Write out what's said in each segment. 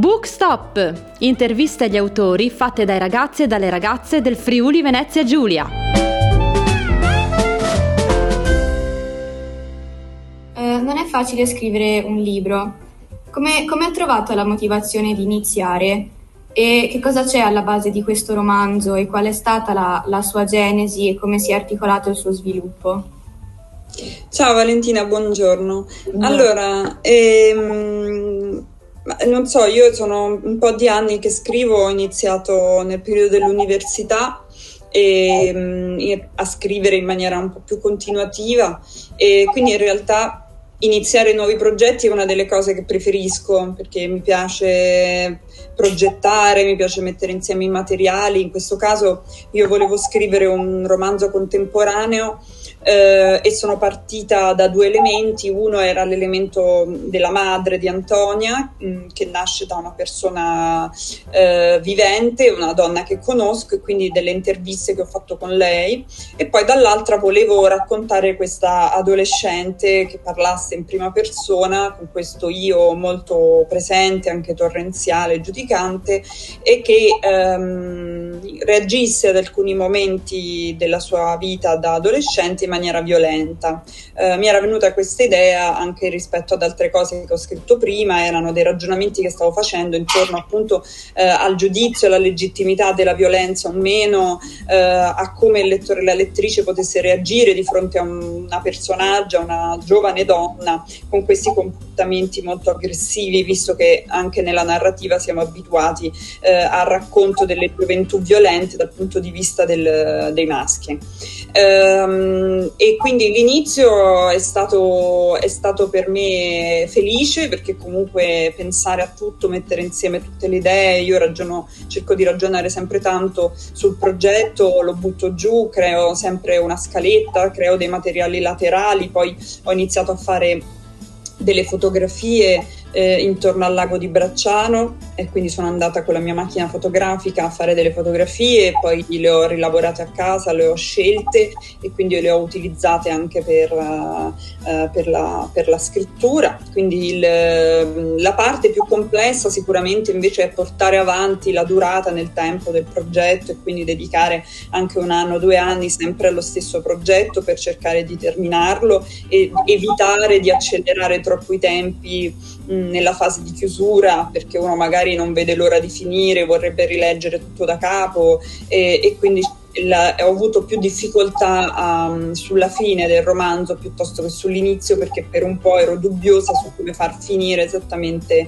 Bookstop, interviste agli autori fatte dai ragazzi e dalle ragazze del Friuli Venezia Giulia. Non è facile scrivere un libro. Come ha trovato la motivazione di iniziare? E che cosa c'è alla base di questo romanzo? E qual è stata la sua genesi e come si è articolato il suo sviluppo? Ciao Valentina, buongiorno. Allora, non so, io sono un po' di anni che scrivo, ho iniziato nel periodo dell'università a scrivere in maniera un po' più continuativa, e quindi in realtà iniziare nuovi progetti è una delle cose che preferisco, perché mi piace progettare, mi piace mettere insieme i materiali. In questo caso io volevo scrivere un romanzo contemporaneo e sono partita da due elementi. Uno era l'elemento della madre di Antonia, che nasce da una persona vivente, una donna che conosco, e quindi delle interviste che ho fatto con lei, e poi dall'altra volevo raccontare questa adolescente che parlasse in prima persona, con questo io molto presente, anche torrenziale, giudicante, e che reagisse ad alcuni momenti della sua vita da adolescente in maniera violenta. Mi era venuta questa idea anche rispetto ad altre cose che ho scritto prima, erano dei ragionamenti che stavo facendo intorno appunto al giudizio, alla legittimità della violenza o meno, a come il lettore e la lettrice potesse reagire di fronte a una personaggio, a una giovane donna con questi comportamenti molto aggressivi, visto che anche nella narrativa siamo abituati al racconto delle gioventù violente dal punto di vista dei maschi. E quindi l'inizio è stato per me felice, perché comunque pensare a tutto, mettere insieme tutte le idee, io cerco di ragionare sempre tanto sul progetto, lo butto giù, creo sempre una scaletta, creo dei materiali laterali, poi ho iniziato a fare delle fotografie intorno al lago di Bracciano, e quindi sono andata con la mia macchina fotografica a fare delle fotografie, poi le ho rilavorate a casa, le ho scelte e quindi le ho utilizzate anche per la scrittura. Quindi la parte più complessa sicuramente invece è portare avanti la durata nel tempo del progetto, e quindi dedicare anche 1 anno, 2 anni sempre allo stesso progetto per cercare di terminarlo e evitare di accelerare troppo i tempi nella fase di chiusura, perché uno magari non vede l'ora di finire, vorrebbe rileggere tutto da capo, e quindi ho avuto più difficoltà sulla fine del romanzo piuttosto che sull'inizio, perché per un po' ero dubbiosa su come far finire esattamente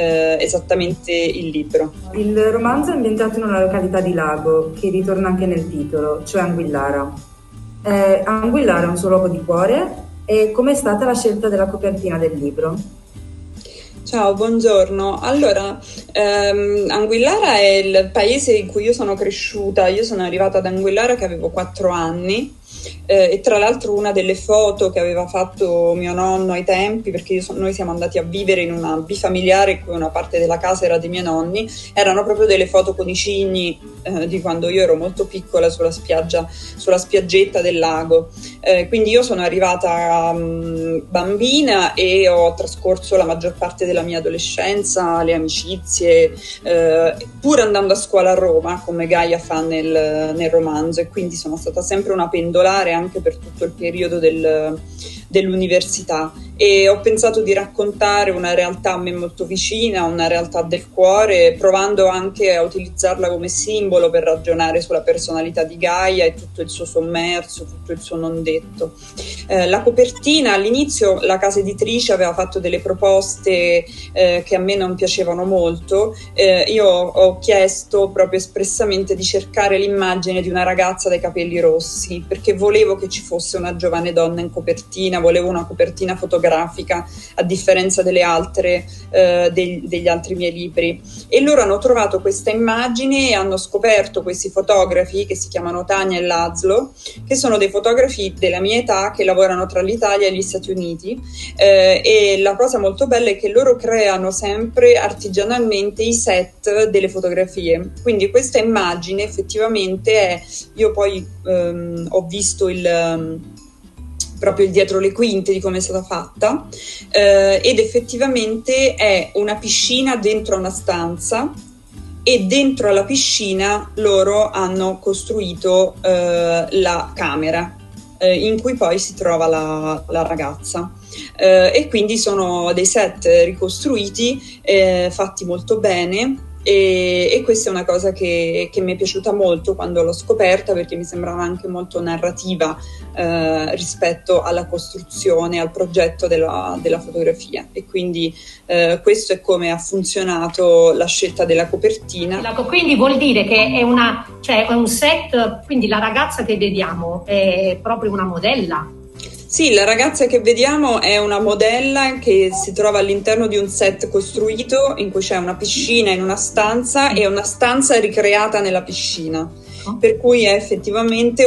il libro. Il romanzo è ambientato in una località di lago che ritorna anche nel titolo, cioè Anguillara. Anguillara è un suo luogo di cuore, e com'è stata la scelta della copertina del libro? Ciao, buongiorno. Allora, Anguillara è il paese in cui io sono cresciuta. Io sono arrivata ad Anguillara che avevo 4 anni, e tra l'altro una delle foto che aveva fatto mio nonno ai tempi, perché noi siamo andati a vivere in una bifamiliare in cui una parte della casa era dei miei nonni, erano proprio delle foto con i cigni di quando io ero molto piccola sulla spiaggetta del lago. Quindi io sono arrivata bambina e ho trascorso la maggior parte della mia adolescenza, le amicizie, pur andando a scuola a Roma, come Gaia fa nel romanzo, e quindi sono stata sempre una pendolare anche per tutto il periodo dell'università, e ho pensato di raccontare una realtà a me molto vicina, una realtà del cuore, provando anche a utilizzarla come simbolo per ragionare sulla personalità di Gaia e tutto il suo sommerso, tutto il suo non detto. La copertina, all'inizio la casa editrice aveva fatto delle proposte che a me non piacevano molto. Io ho chiesto proprio espressamente di cercare l'immagine di una ragazza dai capelli rossi, perché volevo che ci fosse una giovane donna in copertina, volevo una copertina fotografica a differenza delle altre degli altri miei libri, e loro hanno trovato questa immagine e hanno scoperto questi fotografi che si chiamano Tania e Laszlo, che sono dei fotografi della mia età che lavorano tra l'Italia e gli Stati Uniti, e la cosa molto bella è che loro creano sempre artigianalmente i set delle fotografie, quindi questa immagine effettivamente io poi ho visto proprio il dietro le quinte di come è stata fatta, ed effettivamente è una piscina dentro una stanza, e dentro alla piscina loro hanno costruito la camera in cui poi si trova la ragazza, e quindi sono dei set ricostruiti, fatti molto bene. E questa è una cosa che mi è piaciuta molto quando l'ho scoperta, perché mi sembrava anche molto narrativa rispetto alla costruzione, al progetto della fotografia, e quindi questo è come ha funzionato la scelta della copertina. Quindi vuol dire che è un set, quindi la ragazza che vediamo è proprio una modella? Sì, la ragazza che vediamo è una modella che si trova all'interno di un set costruito in cui c'è una piscina in una stanza e una stanza ricreata nella piscina. Per cui è effettivamente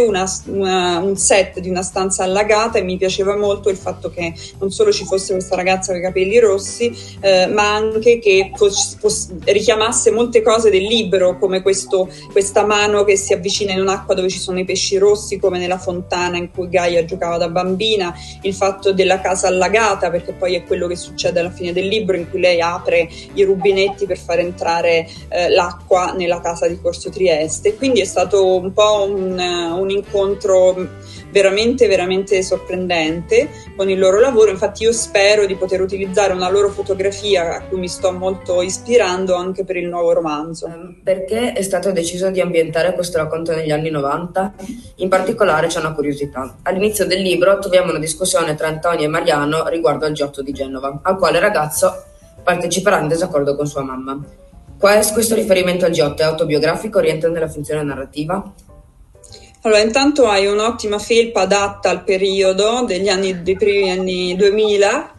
un set di una stanza allagata, e mi piaceva molto il fatto che non solo ci fosse questa ragazza con i capelli rossi, ma anche che richiamasse molte cose del libro, come questa mano che si avvicina in un'acqua dove ci sono i pesci rossi, come nella fontana in cui Gaia giocava da bambina, il fatto della casa allagata, perché poi è quello che succede alla fine del libro, in cui lei apre i rubinetti per far entrare l'acqua nella casa di Corso Trieste. Quindi è stato un po' un incontro veramente veramente sorprendente con il loro lavoro. Infatti io spero di poter utilizzare una loro fotografia a cui mi sto molto ispirando anche per il nuovo romanzo. Perché è stato deciso di ambientare questo racconto negli anni 90? In particolare c'è una curiosità. All'inizio del libro troviamo una discussione tra Antonio e Mariano riguardo al G8 di Genova, al quale il ragazzo parteciperà in disaccordo con sua mamma. Questo riferimento al G8 è autobiografico, rientra nella funzione narrativa? Allora, intanto hai un'ottima felpa adatta al periodo dei primi anni 2000.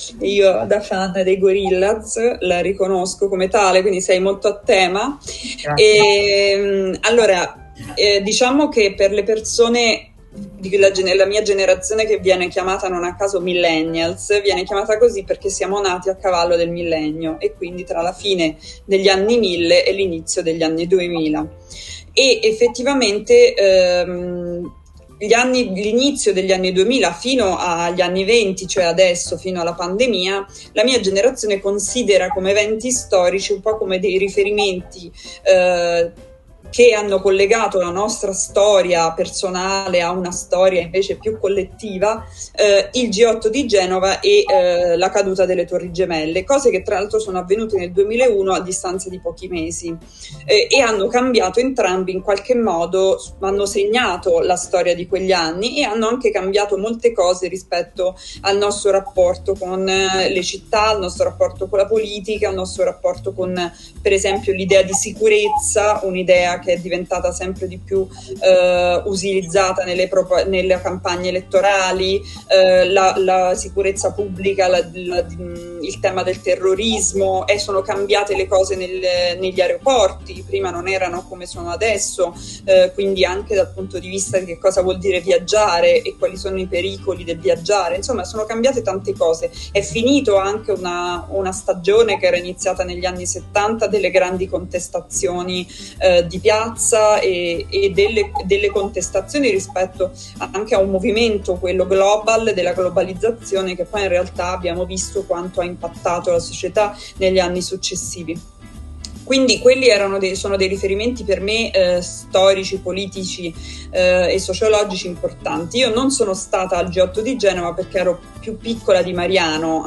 Io, da fan dei Gorillaz, la riconosco come tale, quindi sei molto a tema. Allora, diciamo che per le persone la mia generazione, che viene chiamata non a caso millennials, viene chiamata così perché siamo nati a cavallo del millennio, e quindi tra la fine degli anni 1000 e l'inizio degli anni 2000. E effettivamente l'inizio degli anni 2000 fino agli anni 20, cioè adesso fino alla pandemia, la mia generazione considera come eventi storici un po' come dei riferimenti che hanno collegato la nostra storia personale a una storia invece più collettiva, il G8 di Genova e la caduta delle Torri Gemelle, cose che tra l'altro sono avvenute nel 2001 a distanza di pochi mesi, e hanno cambiato entrambi in qualche modo, hanno segnato la storia di quegli anni e hanno anche cambiato molte cose rispetto al nostro rapporto con le città, al nostro rapporto con la politica, al nostro rapporto con, per esempio, l'idea di sicurezza, un'idea che è diventata sempre di più utilizzata nelle campagne elettorali, la sicurezza pubblica, il tema del terrorismo, e sono cambiate le cose negli aeroporti, prima non erano come sono adesso, quindi anche dal punto di vista di che cosa vuol dire viaggiare e quali sono i pericoli del viaggiare, insomma sono cambiate tante cose. È finito anche una stagione che era iniziata negli anni 70 delle grandi contestazioni di piazza e delle contestazioni rispetto anche a un movimento, quello global, della globalizzazione, che poi in realtà abbiamo visto quanto ha impattato la società negli anni successivi. Quindi quelli sono dei riferimenti per me storici, politici e sociologici importanti. Io non sono stata al G8 di Genova perché ero più piccola di Mariano,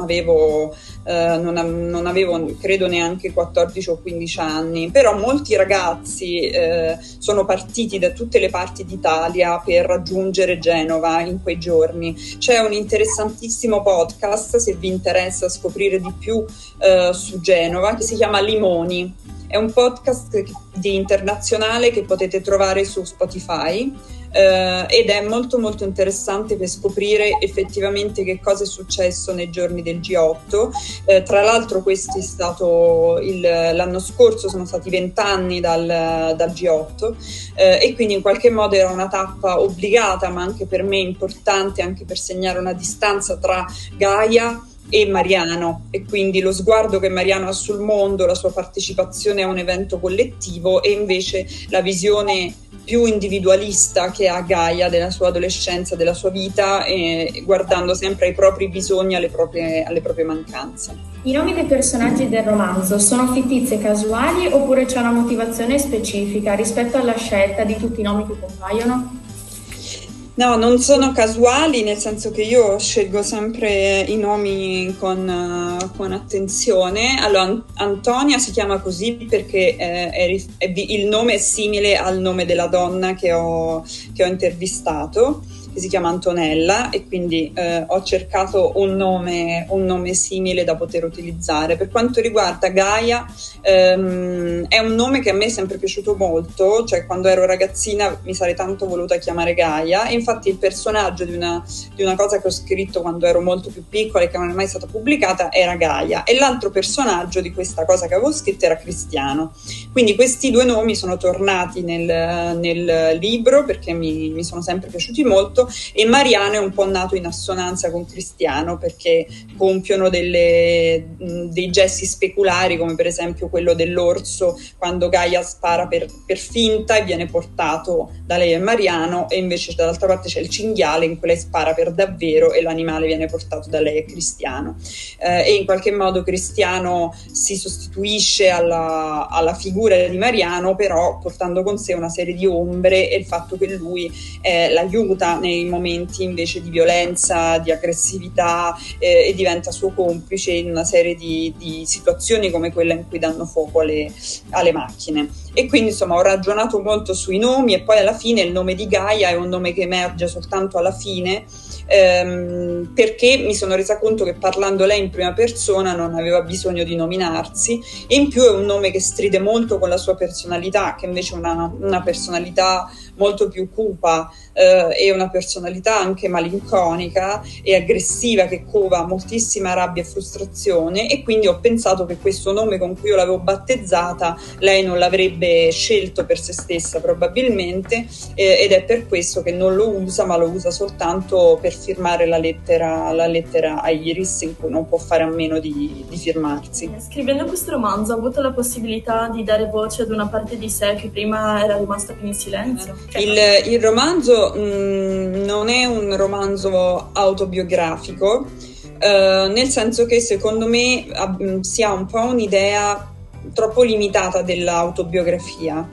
non avevo credo neanche 14 o 15 anni, però molti ragazzi sono partiti da tutte le parti d'Italia per raggiungere Genova in quei giorni. C'è un interessantissimo podcast, se vi interessa scoprire di più su Genova, che si chiama Limoni. È un podcast di internazionale che potete trovare su Spotify, ed è molto molto interessante per scoprire effettivamente che cosa è successo nei giorni del G8. Tra l'altro questo è stato l'anno scorso, sono stati 20 anni dal G8, e quindi in qualche modo era una tappa obbligata, ma anche per me importante, anche per segnare una distanza tra Gaia e Mariano, e quindi lo sguardo che Mariano ha sul mondo, la sua partecipazione a un evento collettivo, e invece la visione più individualista che ha Gaia della sua adolescenza, della sua vita, guardando sempre ai propri bisogni, alle proprie mancanze. I nomi dei personaggi del romanzo sono fittizi e casuali oppure c'è una motivazione specifica rispetto alla scelta di tutti i nomi che compaiono? No, non sono casuali, nel senso che io scelgo sempre i nomi con attenzione. Allora, Antonia si chiama così perché il nome è simile al nome della donna che ho intervistato, che si chiama Antonella, e quindi ho cercato un nome simile da poter utilizzare. Per quanto riguarda Gaia, è un nome che a me è sempre piaciuto molto, cioè quando ero ragazzina mi sarei tanto voluta chiamare Gaia, e infatti il personaggio di una cosa che ho scritto quando ero molto più piccola e che non è mai stata pubblicata era Gaia, e l'altro personaggio di questa cosa che avevo scritto era Cristiano. Quindi questi due nomi sono tornati nel libro perché mi sono sempre piaciuti molto, e Mariano è un po' nato in assonanza con Cristiano perché compiono dei gesti speculari, come per esempio quello dell'orso quando Gaia spara per finta e viene portato da lei e Mariano, e invece dall'altra parte c'è il cinghiale in cui lei spara per davvero e l'animale viene portato da lei e Cristiano, e in qualche modo Cristiano si sostituisce alla figura di Mariano, però portando con sé una serie di ombre e il fatto che lui l'aiuta nei momenti invece di violenza, di aggressività, e diventa suo complice in una serie di situazioni come quella in cui danno fuoco alle macchine. E quindi insomma ho ragionato molto sui nomi, e poi alla fine il nome di Gaia è un nome che emerge soltanto alla fine, perché mi sono resa conto che parlando lei in prima persona non aveva bisogno di nominarsi, e in più è un nome che stride molto con la sua personalità, che invece è una personalità molto più cupa, e una personalità anche malinconica e aggressiva che cova moltissima rabbia e frustrazione, e quindi ho pensato che questo nome con cui io l'avevo battezzata lei non l'avrebbe scelto per se stessa probabilmente, ed è per questo che non lo usa, ma lo usa soltanto per firmare la lettera a Iris, in cui non può fare a meno di firmarsi. Scrivendo questo romanzo ha avuto la possibilità di dare voce ad una parte di sé che prima era rimasta più in silenzio? Il romanzo non è un romanzo autobiografico, nel senso che secondo me si ha un po' un'idea troppo limitata dell'autobiografia.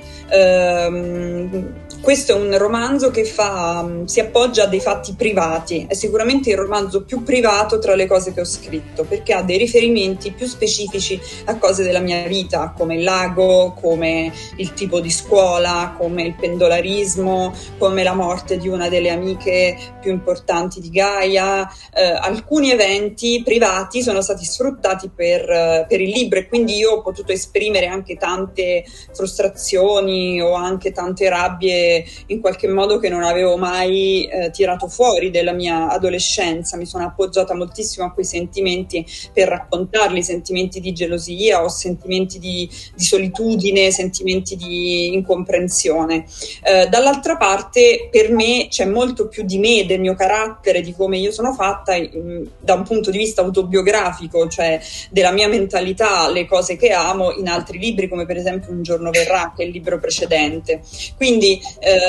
Questo è un romanzo che si appoggia a dei fatti privati, è sicuramente il romanzo più privato tra le cose che ho scritto, perché ha dei riferimenti più specifici a cose della mia vita, come il lago, come il tipo di scuola, come il pendolarismo, come la morte di una delle amiche più importanti di Gaia. Alcuni eventi privati sono stati sfruttati per il libro, e quindi io ho potuto esprimere anche tante frustrazioni o anche tante rabbie in qualche modo che non avevo mai tirato fuori della mia adolescenza. Mi sono appoggiata moltissimo a quei sentimenti per raccontarli, sentimenti di gelosia o sentimenti di solitudine, sentimenti di incomprensione. Dall'altra parte per me c'è molto più di me, del mio carattere, di come io sono fatta da un punto di vista autobiografico, cioè della mia mentalità, le cose che amo, in altri libri come per esempio Un giorno verrà, che è il libro precedente. Quindi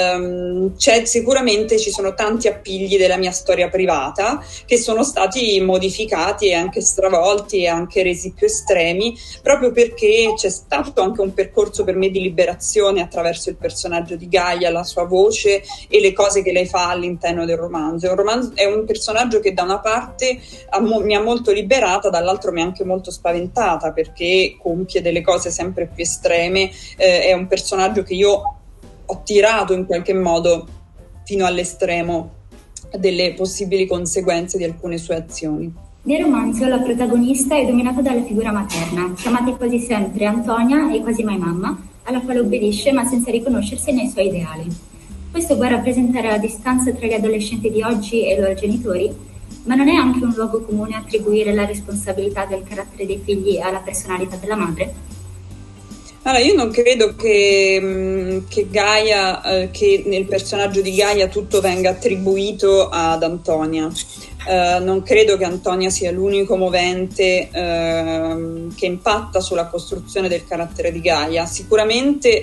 sicuramente ci sono tanti appigli della mia storia privata che sono stati modificati e anche stravolti e anche resi più estremi, proprio perché c'è stato anche un percorso per me di liberazione attraverso il personaggio di Gaia, la sua voce e le cose che lei fa all'interno del romanzo. È un personaggio che da una parte mi ha molto liberata, dall'altro mi ha anche molto spaventata, perché compie delle cose sempre più estreme. È un personaggio che io ho tirato in qualche modo fino all'estremo delle possibili conseguenze di alcune sue azioni. Nel romanzo la protagonista è dominata dalla figura materna, chiamata quasi sempre Antonia e quasi mai mamma, alla quale obbedisce ma senza riconoscersi nei suoi ideali. Questo può rappresentare la distanza tra gli adolescenti di oggi e i loro genitori, ma non è anche un luogo comune attribuire la responsabilità del carattere dei figli alla personalità della madre? Allora, io non credo che Gaia, che nel personaggio di Gaia tutto venga attribuito ad Antonia. Non credo che Antonia sia l'unico movente che impatta sulla costruzione del carattere di Gaia. Sicuramente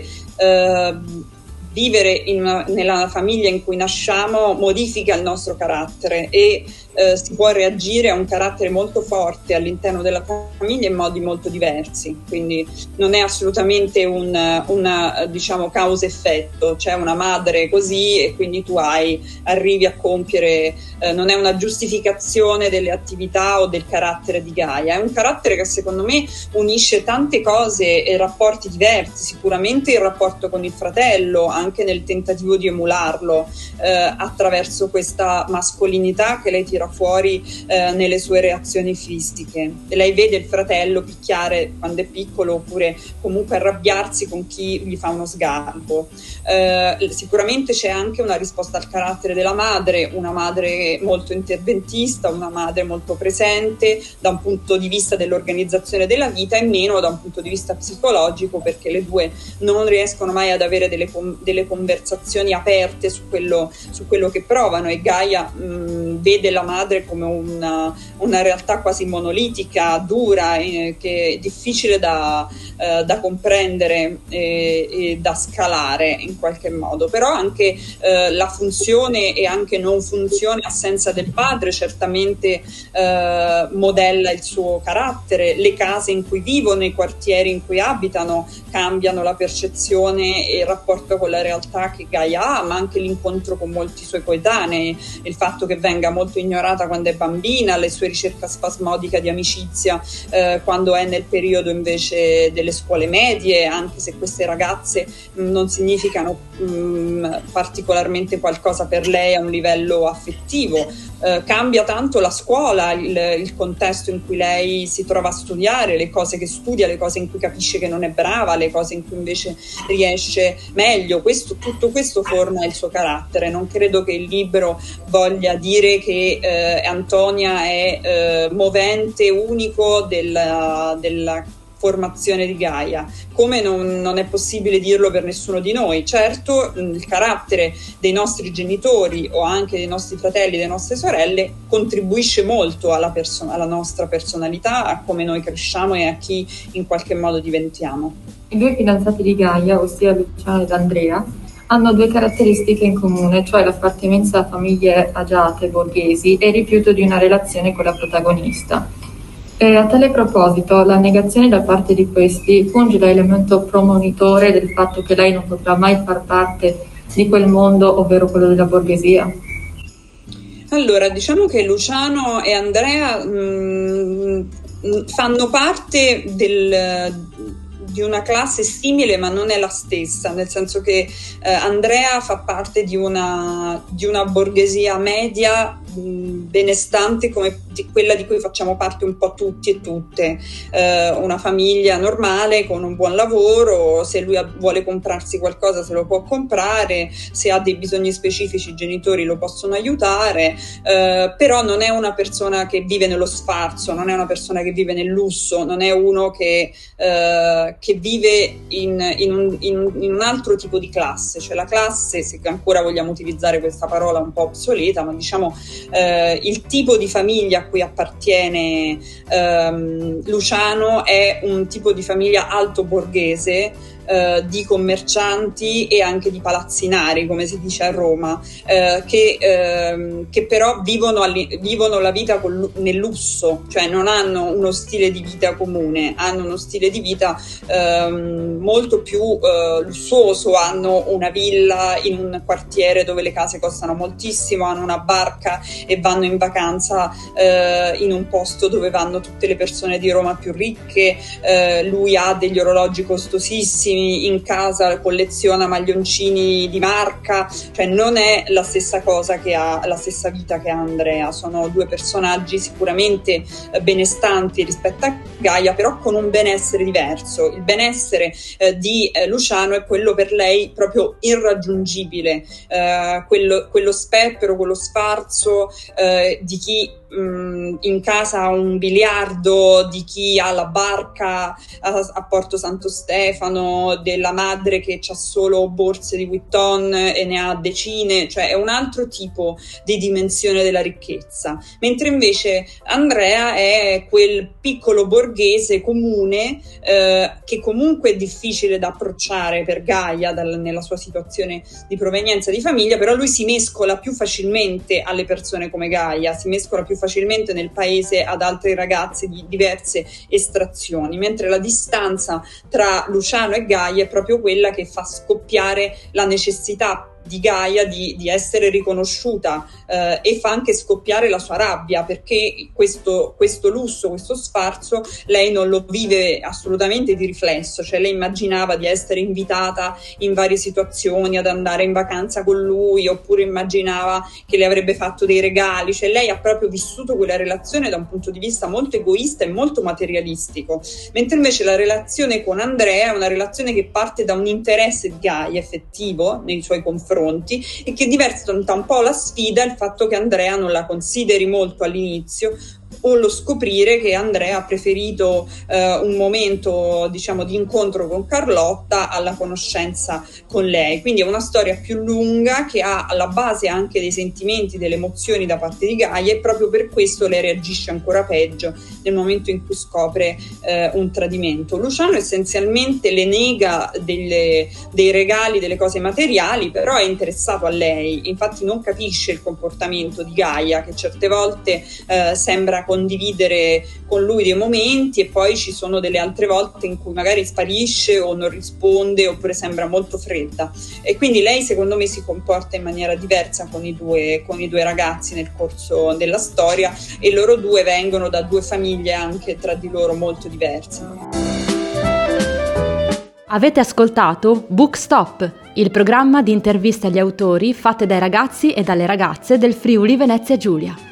vivere nella famiglia in cui nasciamo modifica il nostro carattere e si può reagire a un carattere molto forte all'interno della famiglia in modi molto diversi, quindi non è assolutamente una diciamo causa-effetto, c'è una madre così e quindi tu arrivi a compiere, non è una giustificazione delle attività o del carattere di Gaia, è un carattere che secondo me unisce tante cose e rapporti diversi, sicuramente il rapporto con il fratello, anche nel tentativo di emularlo attraverso questa mascolinità che lei tira fuori nelle sue reazioni fisiche. Lei vede il fratello picchiare quando è piccolo oppure comunque arrabbiarsi con chi gli fa uno sgarbo. Sicuramente c'è anche una risposta al carattere della madre, una madre molto interventista, una madre molto presente da un punto di vista dell'organizzazione della vita e meno da un punto di vista psicologico, perché le due non riescono mai ad avere delle conversazioni aperte su quello che provano, e Gaia vede la madre come una realtà quasi monolitica, dura, che è difficile da comprendere e da scalare in qualche modo, però anche la funzione e anche non funzione, assenza del padre certamente modella il suo carattere, le case in cui vivono, i quartieri in cui abitano cambiano la percezione e il rapporto con la realtà che Gaia ha, ma anche l'incontro con molti suoi coetanei, il fatto che venga molto ignorata quando è bambina, le sue ricerche spasmodiche di amicizia quando è nel periodo invece delle scuole medie, anche se queste ragazze non significano particolarmente qualcosa per lei a un livello affettivo. Cambia tanto la scuola, il contesto in cui lei si trova a studiare, le cose che studia, le cose in cui capisce che non è brava, le cose in cui invece riesce meglio. Tutto questo forma il suo carattere. Non credo che il libro voglia dire che Antonia è movente unico della formazione di Gaia, come non è possibile dirlo per nessuno di noi. Certo, il carattere dei nostri genitori o anche dei nostri fratelli, delle nostre sorelle contribuisce molto alla nostra personalità, a come noi cresciamo e a chi in qualche modo diventiamo. I due fidanzati di Gaia, ossia Luciano ed Andrea, hanno due caratteristiche in comune, cioè l'appartenenza a famiglie agiate, borghesi, e il rifiuto di una relazione con la protagonista. A tale proposito, la negazione da parte di questi funge da elemento promonitore del fatto che lei non potrà mai far parte di quel mondo, ovvero quello della borghesia. Allora, diciamo che Luciano e Andrea fanno parte di una classe simile, ma non è la stessa, nel senso che Andrea fa parte di una borghesia media benestante come quella di cui facciamo parte un po' tutti e tutte, una famiglia normale con un buon lavoro, se lui vuole comprarsi qualcosa se lo può comprare, se ha dei bisogni specifici i genitori lo possono aiutare, però non è una persona che vive nello sfarzo, non è una persona che vive nel lusso, non è uno che vive in un altro tipo di classe, cioè la classe, se ancora vogliamo utilizzare questa parola un po' obsoleta, ma diciamo il tipo di famiglia a cui appartiene Luciano è un tipo di famiglia alto borghese, di commercianti e anche di palazzinari, come si dice a Roma, che però vivono la vita nel lusso, cioè non hanno uno stile di vita comune, hanno uno stile di vita molto più lussuoso, hanno una villa in un quartiere dove le case costano moltissimo, hanno una barca e vanno in vacanza in un posto dove vanno tutte le persone di Roma più ricche, lui ha degli orologi costosissimi, in casa colleziona maglioncini di marca, cioè non è la stessa cosa che ha, la stessa vita che ha Andrea. Sono due personaggi sicuramente benestanti rispetto a Gaia, però con un benessere diverso. Il benessere di Luciano è quello per lei proprio irraggiungibile, quello sperpero, quello sfarzo di chi in casa un biliardo di chi ha la barca a Porto Santo Stefano, della madre che ha solo borse di Vuitton e ne ha decine, cioè è un altro tipo di dimensione della ricchezza, mentre invece Andrea è quel piccolo borghese comune che comunque è difficile da approcciare per Gaia nella sua situazione di provenienza di famiglia, però lui si mescola più facilmente alle persone come Gaia, si mescola più facilmente nel paese ad altre ragazze di diverse estrazioni, mentre la distanza tra Luciano e Gaia è proprio quella che fa scoppiare la necessità di Gaia di essere riconosciuta e fa anche scoppiare la sua rabbia, perché questo lusso, questo sfarzo lei non lo vive assolutamente di riflesso, cioè lei immaginava di essere invitata in varie situazioni ad andare in vacanza con lui, oppure immaginava che le avrebbe fatto dei regali, cioè lei ha proprio vissuto quella relazione da un punto di vista molto egoista e molto materialistico, mentre invece la relazione con Andrea è una relazione che parte da un interesse di Gaia effettivo nei suoi confronti e che diventa un po' la sfida il fatto che Andrea non la consideri molto all'inizio, o lo scoprire che Andrea ha preferito un momento, diciamo, di incontro con Carlotta alla conoscenza con lei. Quindi è una storia più lunga che ha alla base anche dei sentimenti, delle emozioni da parte di Gaia, e proprio per questo lei reagisce ancora peggio nel momento in cui scopre un tradimento. Luciano essenzialmente le nega dei regali, delle cose materiali, però è interessato a lei, infatti non capisce il comportamento di Gaia, che certe volte sembra condividere con lui dei momenti e poi ci sono delle altre volte in cui magari sparisce o non risponde, oppure sembra molto fredda, e quindi lei secondo me si comporta in maniera diversa con i due ragazzi nel corso della storia, e loro due vengono da due famiglie anche tra di loro molto diverse. Avete ascoltato Book Stop, il programma di interviste agli autori fatte dai ragazzi e dalle ragazze del Friuli Venezia Giulia.